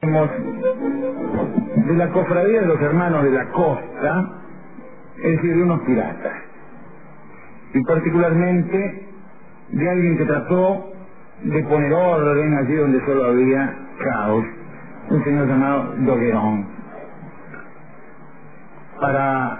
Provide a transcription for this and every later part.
de la cofradía de los hermanos de la costa, es decir, de unos piratas, y particularmente de alguien que trató de poner orden allí donde solo había caos, un señor llamado d'Ogeron. Para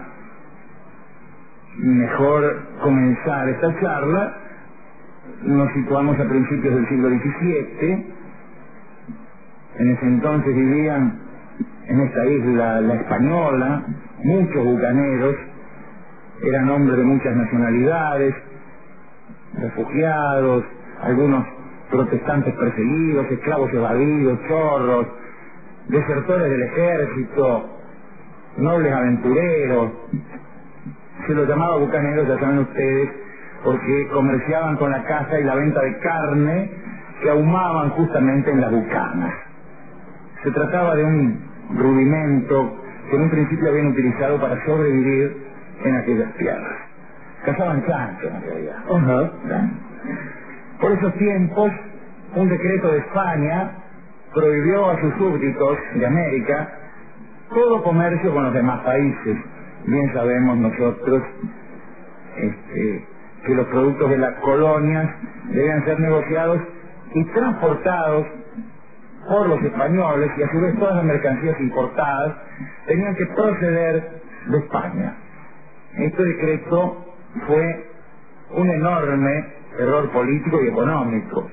mejor comenzar esta charla, nos situamos a principios del siglo XVII. En ese entonces vivían en esta isla, la Española, muchos bucaneros, eran hombres de muchas nacionalidades, refugiados, algunos protestantes perseguidos, esclavos evadidos, chorros, desertores del ejército, nobles aventureros. Se los llamaba bucaneros, ya saben ustedes, porque comerciaban con la caza y la venta de carne que ahumaban justamente en las bucanas. Se trataba de un rudimento que en un principio habían utilizado para sobrevivir en aquellas tierras. Cazaban chanchos en realidad. Por esos tiempos, un decreto de España prohibió a sus súbditos de América todo comercio con los demás países. Bien sabemos nosotros que los productos de las colonias debían ser negociados y transportados por los españoles, y a su vez todas las mercancías importadas tenían que proceder de España. Este decreto fue un enorme error político y económico.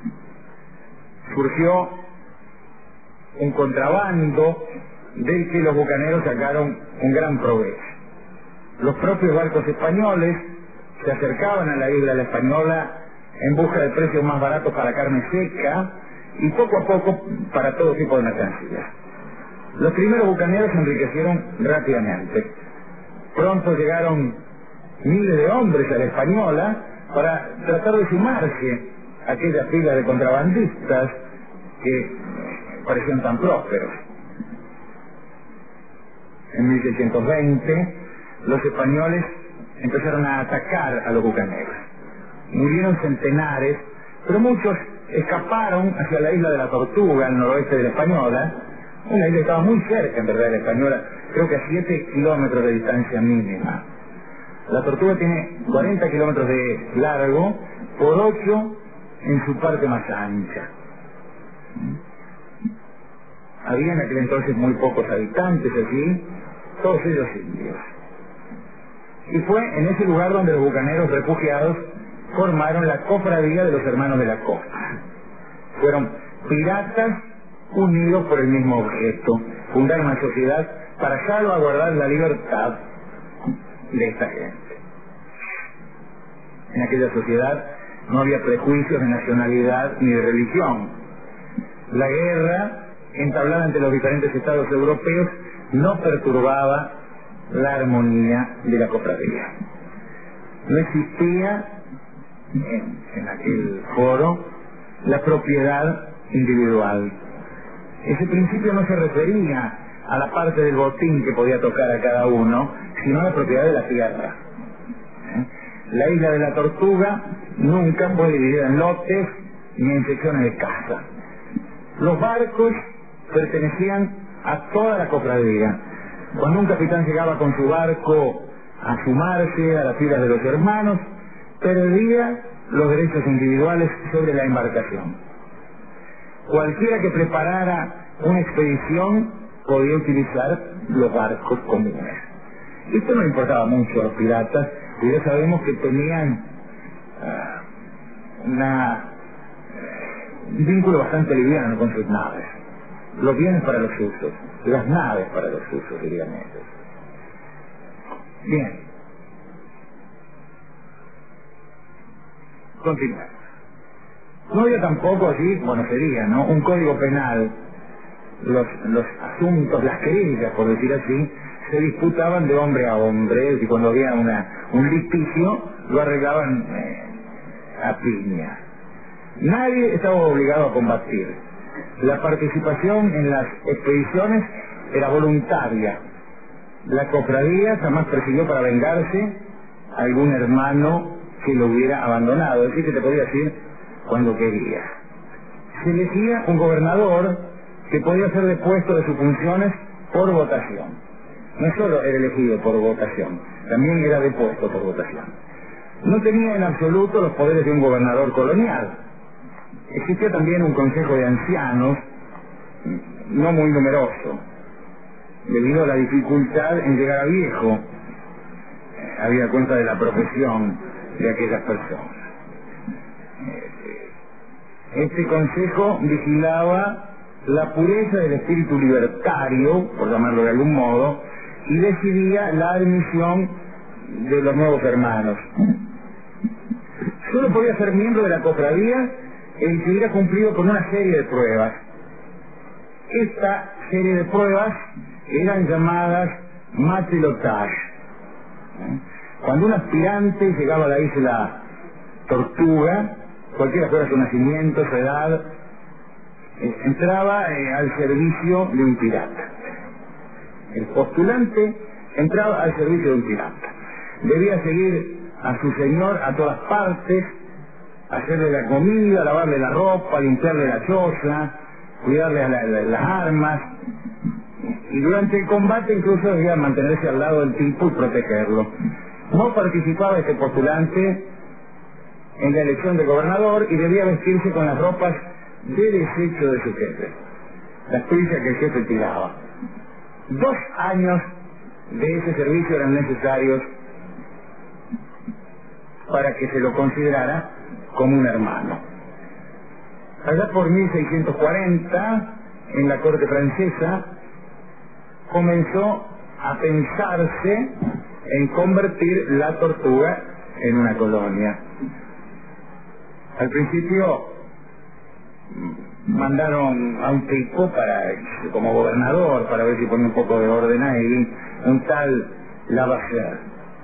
Surgió un contrabando del que los bucaneros sacaron un gran provecho. Los propios barcos españoles se acercaban a la isla de la Española en busca de precios más baratos para carne seca y poco a poco para todo tipo de mercancías. Los primeros bucaneros se enriquecieron rápidamente. Pronto llegaron miles de hombres a la Española para tratar de sumarse a aquella fila de contrabandistas que parecían tan prósperos. En 1620 los españoles empezaron a atacar a los bucaneros. Murieron centenares, pero muchos escaparon hacia la isla de la Tortuga, al noroeste de la Española. Una isla que estaba muy cerca, en verdad, de la Española, creo que a 7 kilómetros de distancia mínima. La Tortuga tiene 40 kilómetros de largo por 8 en su parte más ancha. Había en aquel entonces muy pocos habitantes allí, todos ellos indios. Y fue en ese lugar donde los bucaneros refugiados formaron la cofradía de los hermanos de la costa. Fueron piratas unidos por el mismo objeto, fundaron una sociedad para salvaguardar la libertad de esta gente. En aquella sociedad no había prejuicios de nacionalidad ni de religión. La guerra entablada entre los diferentes estados europeos no perturbaba la armonía de la cofradía. No existía en aquel foro la propiedad individual. Ese principio no se refería a la parte del botín que podía tocar a cada uno, sino a la propiedad de la tierra. La isla de la Tortuga nunca fue dividida en lotes ni en secciones de casa. Los barcos pertenecían a toda la cofradía. Cuando un capitán llegaba con su barco a sumarse a las filas de los hermanos, perdía los derechos individuales sobre la embarcación. Cualquiera que preparara una expedición podía utilizar los barcos comunes. Esto no importaba mucho a los piratas, y ya sabemos que tenían un vínculo bastante liviano con sus naves. Los bienes para los usos, las naves para los usos, dirían ellos. Bien. Continuamos. No había tampoco allí, bueno, sería, ¿no?, un código penal. Los asuntos, las querellas, por decir así, se disputaban de hombre a hombre, y cuando había un litigio, lo arreglaban a piña. Nadie estaba obligado a combatir. La participación en las expediciones era voluntaria. La cofradía jamás persiguió para vengarse a algún hermano que lo hubiera abandonado, es decir, que te podía decir cuando quería. Se elegía un gobernador que podía ser depuesto de sus funciones por votación. No solo era elegido por votación, también era depuesto por votación. No tenía en absoluto los poderes de un gobernador colonial. Existía también un consejo de ancianos, no muy numeroso, debido a la dificultad en llegar a viejo, habida cuenta de la profesión de aquellas personas. Este consejo vigilaba la pureza del espíritu libertario, por llamarlo de algún modo, y decidía la admisión de los nuevos hermanos. Solo podía ser miembro de la cofradía el que hubiera cumplido con una serie de pruebas. Esta serie de pruebas eran llamadas matelotage. Cuando un aspirante llegaba a la isla Tortuga, cualquiera fuera su nacimiento, su edad, entraba al servicio de un pirata. El postulante entraba al servicio de un pirata. Debía seguir a su señor a todas partes, hacerle la comida, lavarle la ropa, limpiarle la choza, cuidarle las armas, y durante el combate incluso debía mantenerse al lado del tipo y protegerlo. No participaba este postulante en la elección de gobernador y debía vestirse con las ropas de desecho de su jefe, las pillas que el jefe tiraba. 2 años de ese servicio eran necesarios para que se lo considerara como un hermano. Allá por 1640, en la corte francesa, comenzó a pensarse en convertir la Tortuga en una colonia. Al principio mandaron a un tipo como gobernador para ver si ponía un poco de orden ahí, un tal Lavasseur.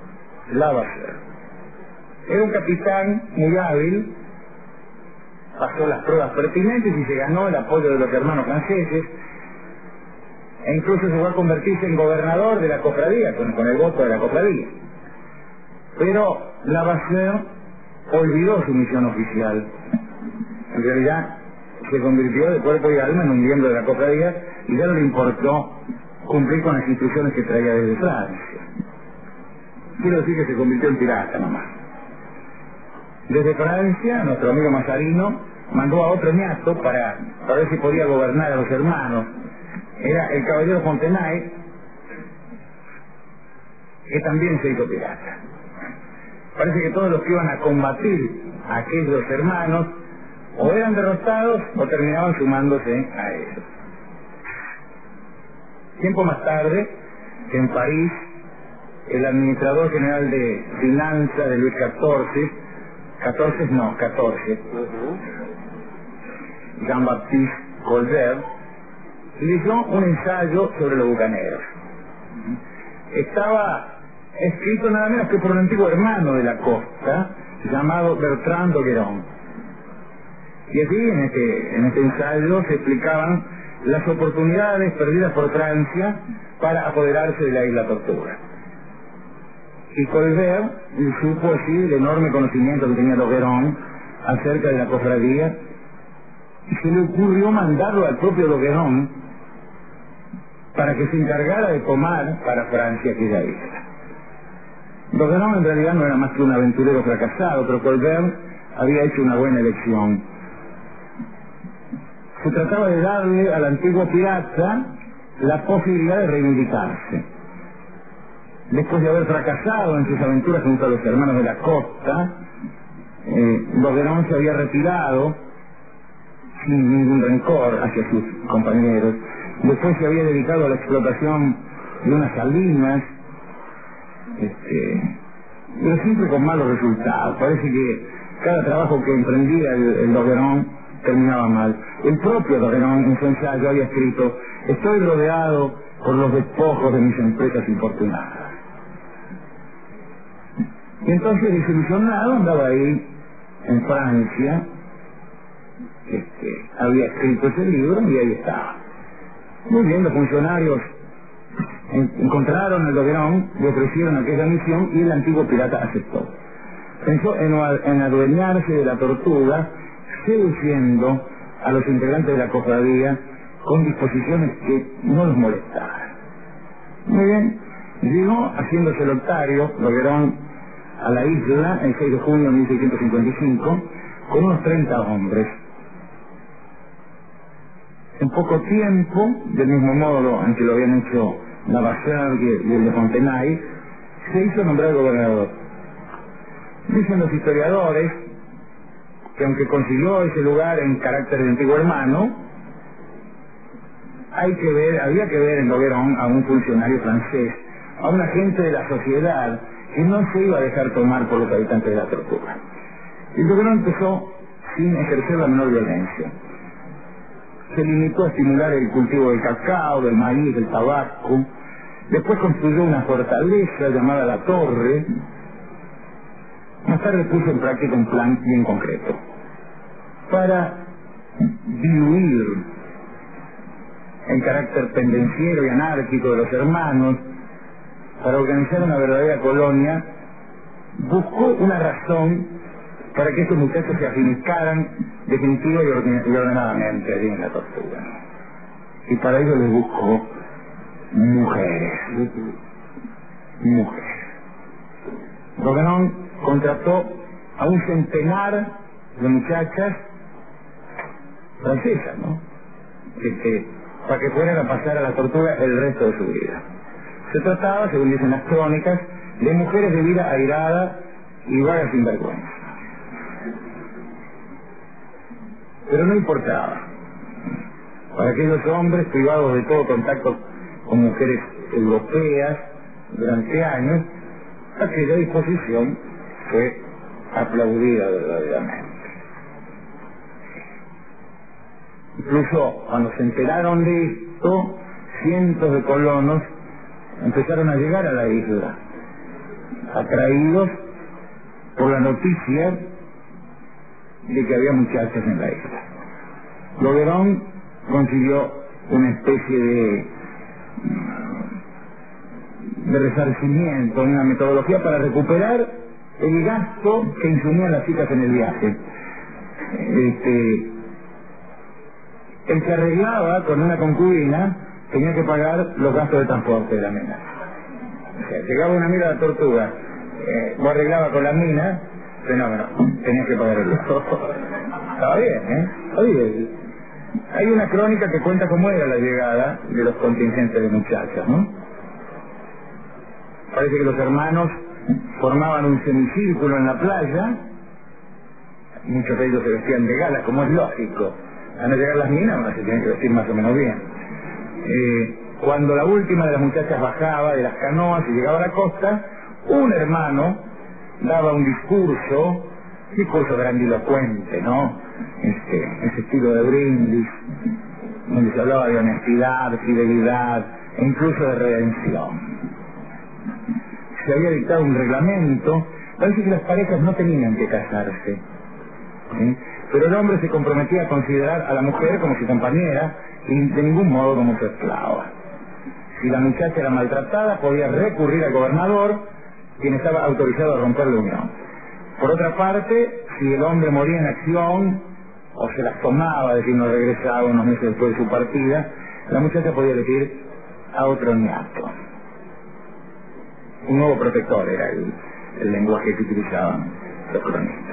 Era un capitán muy hábil, pasó las pruebas pertinentes y se ganó el apoyo de los hermanos franceses, e incluso llegó a convertirse en gobernador de la cofradía, con el voto de la cofradía. Pero Lavasseur olvidó su misión oficial. En realidad se convirtió de cuerpo y alma en un miembro de la cofradía y ya no le importó cumplir con las instrucciones que traía desde Francia. Quiero decir que se convirtió en pirata nomás. Desde Francia, nuestro amigo Mazarino mandó a otro ñato para ver si podía gobernar a los hermanos. Era el caballero Fontenay, que también se hizo pirata. Parece que todos los que iban a combatir a aquellos hermanos o eran derrotados o terminaban sumándose a ellos. Tiempo más tarde, en París, el administrador general de finanzas de Luis XIV, Jean-Baptiste Colbert, leyó un ensayo sobre los bucaneros. Estaba escrito nada menos que por un antiguo hermano de la costa, llamado Bertrand d'Ogeron. Y allí, en este ensayo, se explicaban las oportunidades perdidas por Francia para apoderarse de la isla Tortuga. Y Colbert supo así el enorme conocimiento que tenía d'Ogeron acerca de la cofradía, y se le ocurrió mandarlo al propio d'Ogeron para que se encargara de tomar para Francia aquella isla. d'Ogeron en realidad no era más que un aventurero fracasado, pero Colbert había hecho una buena elección. Se trataba de darle al antiguo pirata la posibilidad de reivindicarse. Después de haber fracasado en sus aventuras junto a los hermanos de la costa, d'Ogeron se había retirado sin ningún rencor hacia sus compañeros. Después se había dedicado a la explotación de unas salinas, pero siempre con malos resultados. Parece que cada trabajo que emprendía el d'Ogeron terminaba mal. El propio d'Ogeron en su ensayo había escrito: estoy rodeado por los despojos de mis empresas infortunadas. Y entonces, desilusionado, andaba ahí en Francia, había escrito ese libro y ahí estaba. Muy bien, los funcionarios encontraron el d'Ogeron, le ofrecieron aquella misión y el antiguo pirata aceptó. Pensó en adueñarse de la Tortuga, seduciendo a los integrantes de la cofradía con disposiciones que no los molestaran. Muy bien, llegó haciéndose lotario Loguerón a la isla el 6 de junio de 1655 con unos 30 hombres. En poco tiempo, del mismo modo en que lo habían hecho Lavasseur y el de Fontenay, se hizo nombrar gobernador. Dicen los historiadores que aunque consiguió ese lugar en carácter de antiguo hermano, había que ver en Loguerón a un funcionario francés, a un agente de la sociedad que no se iba a dejar tomar por los habitantes de la Tortuga. Y Loguerón empezó sin ejercer la menor violencia. Se limitó a estimular el cultivo del cacao, del maíz, del tabaco. Después construyó una fortaleza llamada La Torre. Más tarde puso en práctica un plan bien concreto para diluir el carácter pendenciero y anárquico de los hermanos, para organizar una verdadera colonia. Buscó una razón para que estos muchachos se afinicaran definitiva y ordenadamente allí en la Tortuga. Y para ello les buscó mujeres. Loguerón contrató a un centenar de muchachas francesas, ¿no? Para que fueran a pasar a la Tortuga el resto de su vida. Se trataba, según dicen las crónicas, de mujeres de vida airada y vagas sinvergüenza. Pero no importaba. Para aquellos hombres privados de todo contacto con mujeres europeas durante años, aquella disposición fue aplaudida verdaderamente. Incluso cuando se enteraron de esto, cientos de colonos empezaron a llegar a la isla, atraídos por la noticia de que había muchachas en la isla. Loguerón consiguió una especie de resarcimiento, una metodología para recuperar el gasto que insumían las chicas en el viaje. El que arreglaba con una concubina tenía que pagar los gastos de transporte de la mina. O sea, llegaba una mina a la Tortuga, vos arreglabas con la mina, fenómeno, tenías que pagar el gasto. Estaba bien, Está bien. Hay una crónica que cuenta cómo era la llegada de los contingentes de muchachas, ¿no? Parece que los hermanos formaban un semicírculo en la playa, muchos de ellos se vestían de gala, como es lógico. Van a llegar las minas, uno se tiene que vestir más o menos bien. Cuando la última de las muchachas bajaba de las canoas y llegaba a la costa, un hermano daba un discurso grandilocuente, ¿no? Ese estilo de brindis, donde se hablaba de honestidad, fidelidad e incluso de redención. Se había dictado un reglamento. Parece que las parejas no tenían que casarse, pero el hombre se comprometía a considerar a la mujer como su compañera y de ningún modo como su esclava. Si la muchacha era maltratada, podía recurrir al gobernador, quien estaba autorizado a romper la unión. Por otra parte, si el hombre moría en acción o se las tomaba, es decir, no regresaba unos meses después de su partida, la muchacha podía elegir a otro ñato. Un nuevo protector era el lenguaje que utilizaban los cronistas.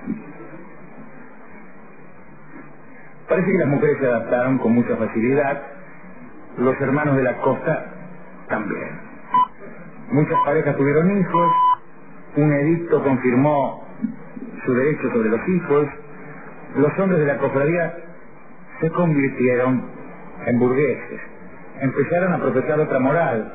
Parece que las mujeres se adaptaron con mucha facilidad, los hermanos de la costa también. Muchas parejas tuvieron hijos, un edicto confirmó su derecho sobre los hijos, los hombres de la cofradía se convirtieron en burgueses, empezaron a profesar otra moral.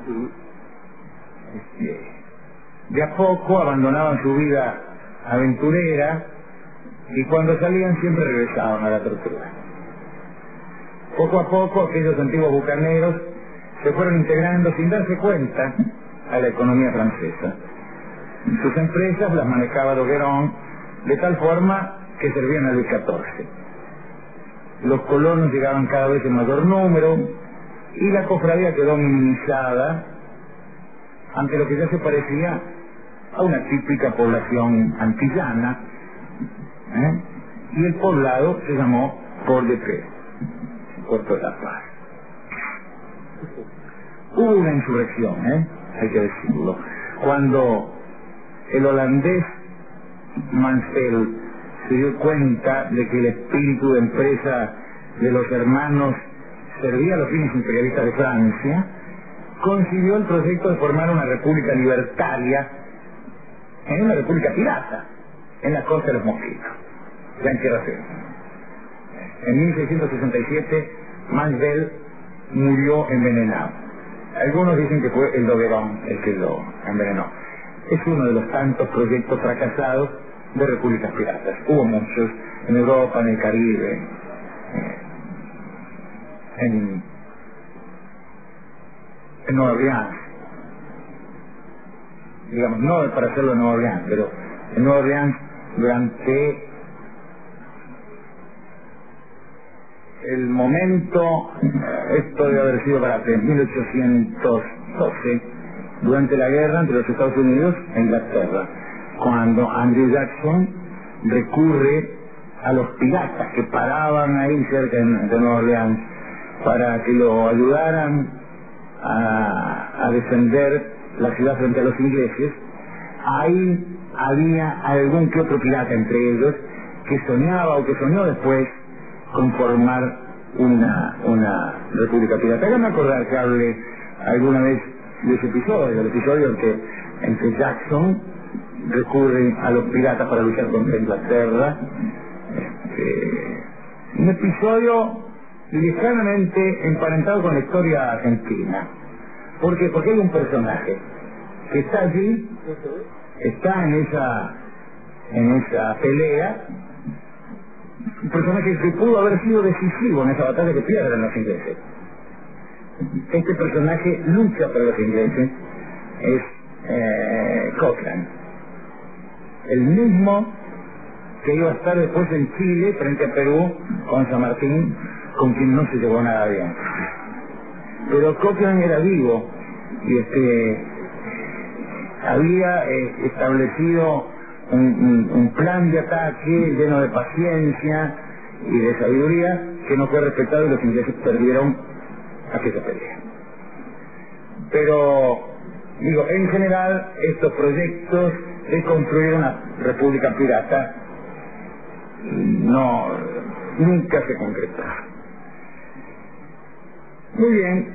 De a poco abandonaban su vida aventurera y cuando salían siempre regresaban a la Tortuga. Poco a poco aquellos antiguos bucaneros se fueron integrando sin darse cuenta a la economía francesa. Sus empresas las manejaba Loguerón de tal forma que servían a Luis XIV. Los colonos llegaban cada vez en mayor número y la cofradía quedó minimizada ante lo que ya se parecía a una típica población antillana, y el poblado se llamó Port-de-Paix. Puerto de la Paz. Hubo una insurrección, hay que decirlo, cuando el holandés Mansell se dio cuenta de que el espíritu de empresa de los hermanos servía a los fines imperialistas de Francia, concibió el proyecto de formar una república libertaria en una república pirata, en la costa de los Mosquitos, ya en Tierra Firme. En 1667, Mansell murió envenenado. Algunos dicen que fue el D'Ogeron el que lo envenenó. Es uno de los tantos proyectos fracasados de repúblicas piratas. Hubo muchos en Europa, en el Caribe, en Nueva Orleans. Digamos, no para hacerlo en Nueva Orleans, pero en Nueva Orleans durante el momento, esto debe haber sido para 1812, durante la guerra entre los Estados Unidos e Inglaterra, cuando Andrew Jackson recurre a los piratas que paraban ahí cerca de Nueva Orleans para que lo ayudaran a defender la ciudad frente a los ingleses. Ahí había algún que otro pirata entre ellos que soñaba o que soñó después con formar una república pirata. Háganme acordar que hable alguna vez de ese episodio, el episodio en que Jackson recurre a los piratas para luchar contra Inglaterra. Un episodio lejanamente emparentado con la historia argentina. ¿Por qué? Porque hay un personaje que está allí, está en esa pelea, un personaje que pudo haber sido decisivo en esa batalla que pierden los ingleses. Este personaje lucha por los ingleses, es Cochrane, el mismo que iba a estar después en Chile frente a Perú con San Martín, con quien no se llevó nada bien. Pero Cochrane era vivo y había establecido un plan de ataque lleno de paciencia y de sabiduría que no fue respetado y los ingleses perdieron aquella pelea. Pero, digo, en general, estos proyectos de construir una república pirata nunca se concretaron. Muy bien,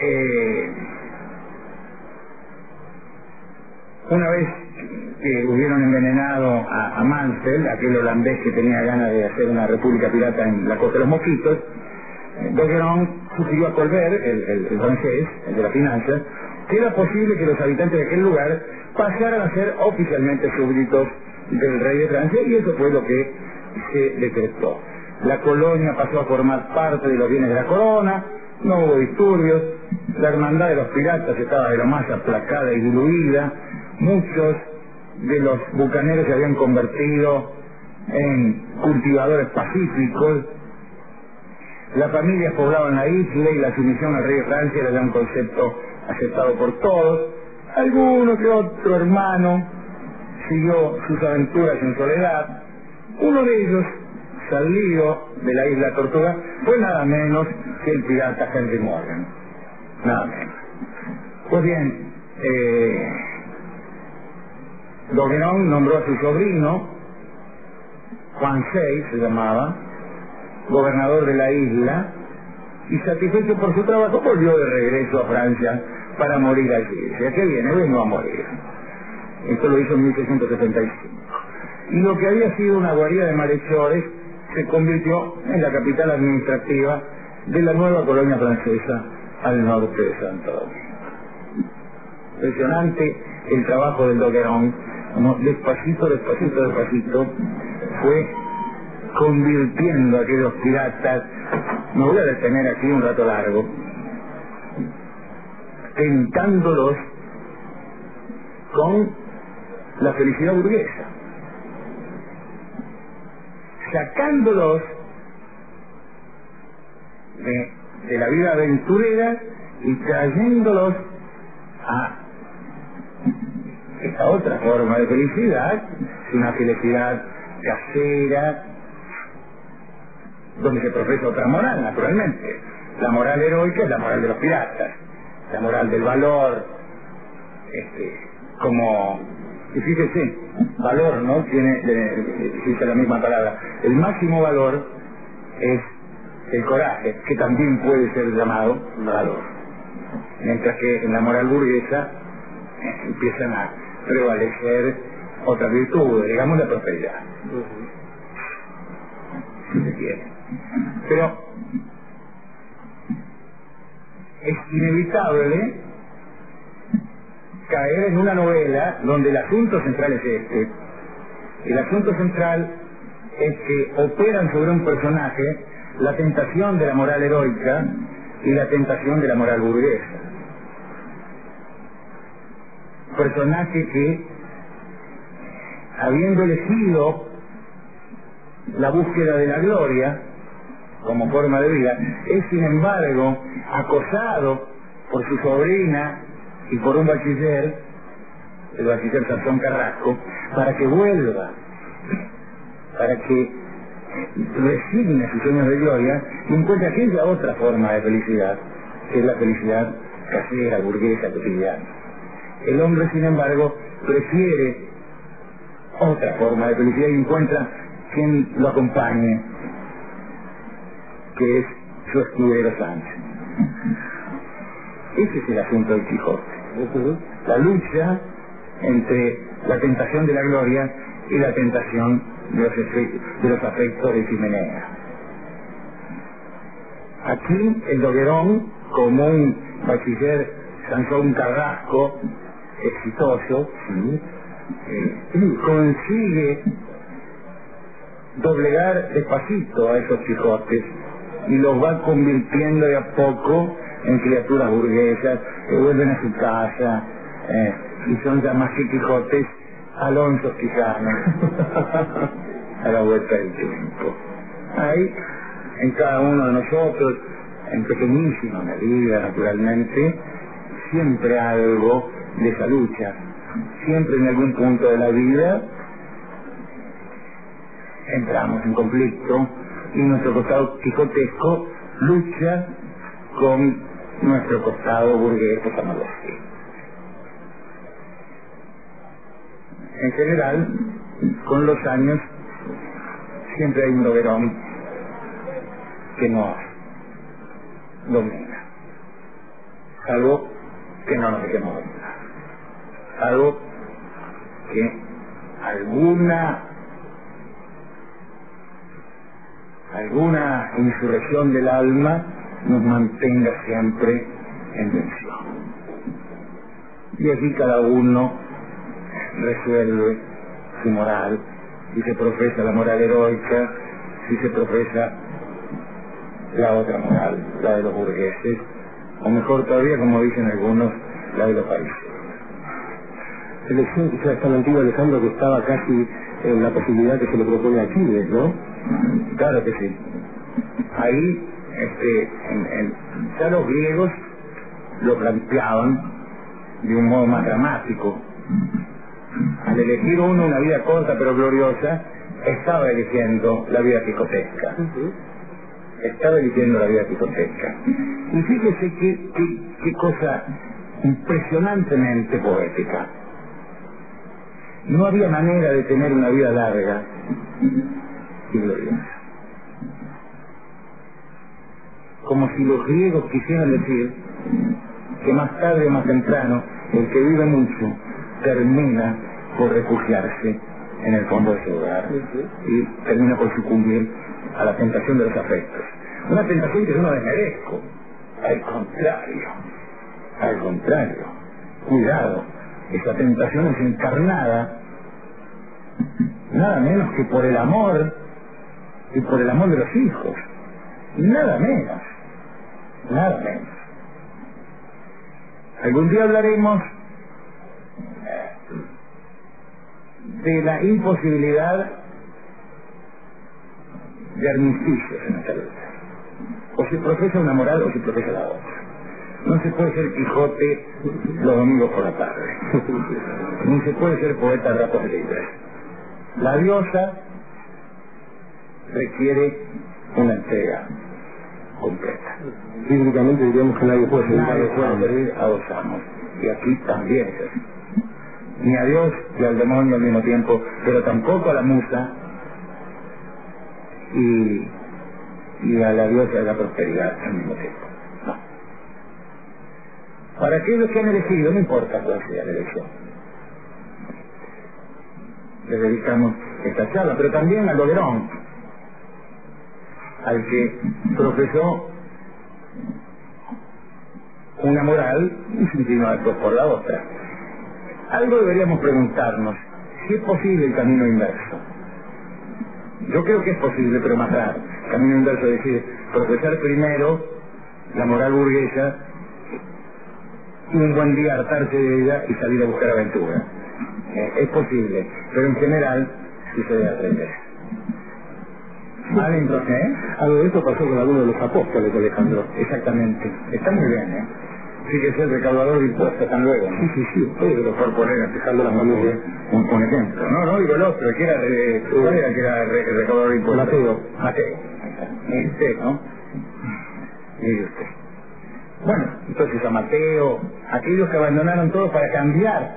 una vez que hubieron envenenado a Mansell, aquel holandés que tenía ganas de hacer una república pirata en la costa de los Mosquitos, D'Ogeron sugirió a Colbert, el francés, el de la finanza, que era posible que los habitantes de aquel lugar pasaran a ser oficialmente súbditos del rey de Francia, y eso fue lo que se decretó. La colonia pasó a formar parte de los bienes de la corona, no hubo disturbios, la hermandad de los piratas estaba de lo más aplacada y diluida, muchos de los bucaneros se habían convertido en cultivadores pacíficos, las familias poblaban la isla y la sumisión al rey de Francia era ya un concepto aceptado por todos. Alguno que otro hermano siguió sus aventuras en soledad. Uno de ellos, salido de la isla Tortuga, fue nada menos que el pirata Henry Morgan. Nada menos. Pues bien, D'Ogeron nombró a su sobrino, Juan VI se llamaba, gobernador de la isla, y satisfecho por su trabajo volvió de regreso a Francia para morir allí. Decía, ¿qué viene? Vengo a morir. Esto lo hizo en 1675. Y lo que había sido una guarida de malhechores se convirtió en la capital administrativa de la nueva colonia francesa al norte de Santo Domingo. Impresionante el trabajo del D'Ogeron, como despacito fue convirtiendo a aquellos piratas. Me voy a detener aquí un rato largo, tentándolos con la felicidad burguesa, sacándolos de la vida aventurera y trayéndolos a esta otra forma de felicidad, una felicidad casera, donde se profesa otra moral, naturalmente. La moral heroica es la moral de los piratas, la moral del valor, como, y fíjese, valor, ¿no? Existe la misma palabra. El máximo valor es el coraje, que también puede ser llamado valor. Mientras que en la moral burguesa empiezan a prevalecer otras virtudes, digamos la prosperidad. Si se quiere. Pero es inevitable caer en una novela donde el asunto central es este. El asunto central es que operan sobre un personaje la tentación de la moral heroica y la tentación de la moral burguesa. Personaje que, habiendo elegido la búsqueda de la gloria como forma de vida, es sin embargo acosado por su sobrina y por un bachiller, el bachiller Sansón Carrasco, para que vuelva, para que resigne sus sueños de gloria y encuentre aquella otra forma de felicidad, que es la felicidad casera, burguesa, cotidiana. El hombre, sin embargo, prefiere otra forma de felicidad y encuentra quien lo acompañe, que es su escudero Sánchez. Ese es el asunto del Quijote. La lucha entre la tentación de la gloria y la tentación de los afectos de Ximenea. Aquí el Doguerón, como un bachiller Sansón Carrasco exitoso, consigue doblegar despacito a esos Quijotes y los va convirtiendo de a poco en criaturas burguesas que vuelven a su casa y son ya más que Quijotes, Alonso Quijanos a la vuelta del tiempo. Hay en cada uno de nosotros, en pequeñísima medida naturalmente, siempre algo de esa lucha. Siempre en algún punto de la vida entramos en conflicto y nuestro costado quijotesco lucha con nuestro costado burgués, llamarlo así. En general, con los años siempre hay un Doguerón que nos domina, algo que no nos dejemos dominar, algo que alguna insurrección del alma nos mantenga siempre en tensión. Y aquí cada uno resuelve su moral, si se profesa la moral heroica, si se profesa la otra moral, la de los burgueses, o mejor todavía, como dicen algunos, la de los países. Elección quizás tan antigua, Alejandro, que estaba casi en la posibilidad que se le propone a Aquiles, ¿no? Claro que sí. Ahí, ya los griegos lo planteaban de un modo más dramático. Al elegir uno una vida corta pero gloriosa, estaba eligiendo la vida quijotesca. Estaba eligiendo la vida quijotesca. Y fíjese qué cosa impresionantemente poética. No había manera de tener una vida larga y gloriosa. Como si los griegos quisieran decir que más tarde o más temprano el que vive mucho termina por refugiarse en el fondo de su hogar y termina por sucumbir a la tentación de los afectos. Una tentación que yo no desmerezco. Al contrario, cuidado, esa tentación es encarnada nada menos que por el amor y por el amor de los hijos. Nada menos. Algún día hablaremos de la imposibilidad de armisticios en esta lucha. O se profesa una moral o se profesa la otra. No se puede ser Quijote los domingos por la tarde, ni se puede ser poeta a ratos libres. La diosa requiere una entrega completa. Bíblicamente diríamos que nadie puede servir a dos amos. Y aquí también es así. Ni a Dios y al demonio al mismo tiempo, pero tampoco a la musa y a la diosa de la prosperidad al mismo tiempo. No. Para aquellos que han elegido, no importa cuál sea la elección, les dedicamos esta charla, pero también al Oberón, al que profesó una moral y se inclinó después por la otra. Algo deberíamos preguntarnos, si es posible el camino inverso. Yo creo que es posible, pero más raro. Camino inverso, es decir, profesar primero la moral burguesa y un buen día hartarse de ella y salir a buscar aventura. Es posible, pero en general sí se debe aprender. ¿Vale, entonces? Algo de esto pasó con algunos de los apóstoles, Alejandro. Exactamente. Está muy bien, Fíjese el recaudador de impuestos, tan luego. Sí, pero por poner, empezando la familia. Un ejemplo. No digo el otro, que era ¿cuál era que era el recaudador de impuestos? Mateo. Y usted, ¿no? Y usted. Bueno, entonces a Mateo, aquellos que abandonaron todo para cambiar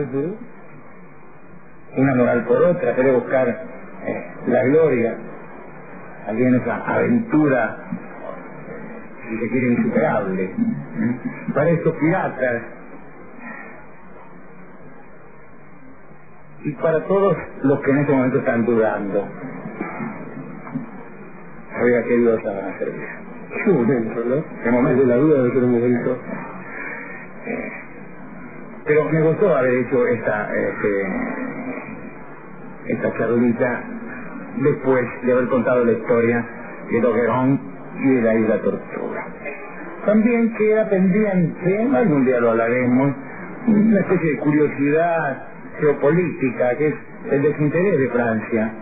una moral por otra, querer buscar la gloria, alguien esa aventura, si se quiere, insuperable. Para estos piratas y para todos los que en este momento están dudando, a ver a qué Dios van a servir. Qué momento, ¿no? Qué momento. De la duda de ser un momento. Pero me gustó haber hecho esta charlita después de haber contado la historia de Oberón y de la isla Tortuga. También queda pendiente, algún día lo hablaremos, una especie de curiosidad geopolítica, que es el desinterés de Francia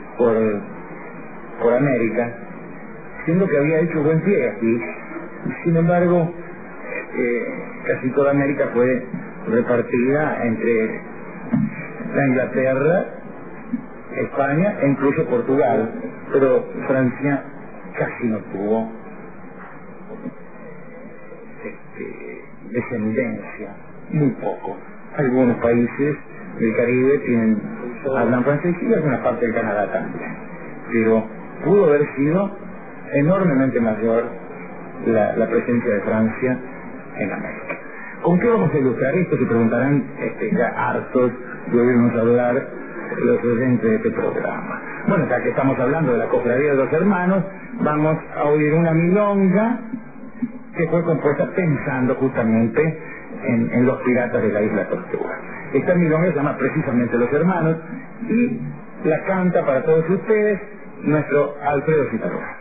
por América, siendo que había hecho buen pie aquí. Sin embargo, casi toda América fue repartida entre la Inglaterra, España e incluso Portugal, pero Francia casi no tuvo descendencia, muy poco. Algunos países del Caribe hablan francés y algunas partes del Canadá también, pero pudo haber sido enormemente mayor la presencia de Francia en América. ¿Con qué vamos a ilustrar esto? Se preguntarán ya hartos de oírnos hablar los oyentes de este programa. Bueno, ya que estamos hablando de la cofradía de los hermanos, vamos a oír una milonga que fue compuesta pensando justamente en los piratas de la isla Tortuga. Esta milonga se llama precisamente Los Hermanos y la canta para todos ustedes nuestro Alfredo Citarroja.